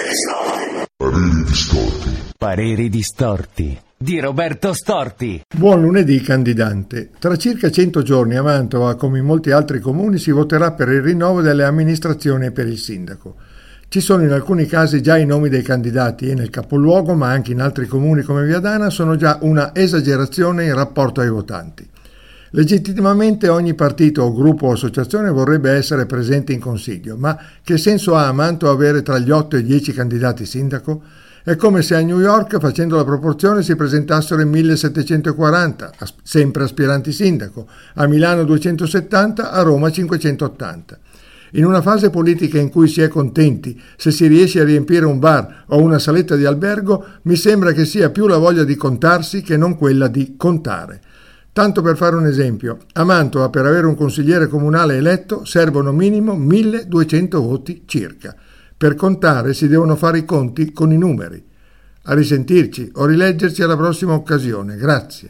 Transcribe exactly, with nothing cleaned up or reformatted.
Pareri distorti. Pareri distorti di Roberto Storti. Buon lunedì, candidante. Tra circa cento giorni a Mantova, come in molti altri comuni, si voterà per il rinnovo delle amministrazioni e per il sindaco. Ci sono in alcuni casi già i nomi dei candidati e nel capoluogo, ma anche in altri comuni come Viadana, sono già una esagerazione in rapporto ai votanti. Legittimamente ogni partito o gruppo o associazione vorrebbe essere presente in consiglio, ma che senso ha a Mantova avere tra gli otto e i dieci candidati sindaco? È come se a New York, facendo la proporzione, si presentassero in millesettecentoquaranta, sempre aspiranti sindaco, a Milano duecentosettanta, a Roma cinquecentottanta. In una fase politica in cui si è contenti se si riesce a riempire un bar o una saletta di albergo, mi sembra che sia più la voglia di contarsi che non quella di contare. Tanto per fare un esempio, a Mantova per avere un consigliere comunale eletto servono minimo milleduecento voti circa. Per contare si devono fare i conti con i numeri. A risentirci o rileggerci alla prossima occasione. Grazie.